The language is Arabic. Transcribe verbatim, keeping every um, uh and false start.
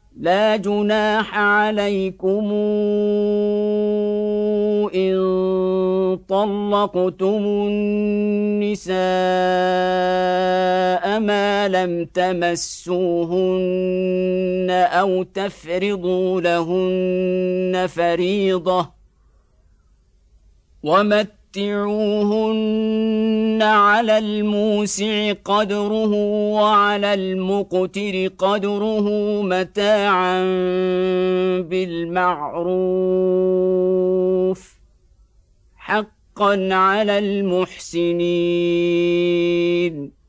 لا جناح عليكم إن طلقتم النساء ما لم تمسوهن أو تفرضوا لهن فريضة ومتعوهن على الموسع قدره وعلى المقتر قدره متاعا بالمعروف حقا على المحسنين.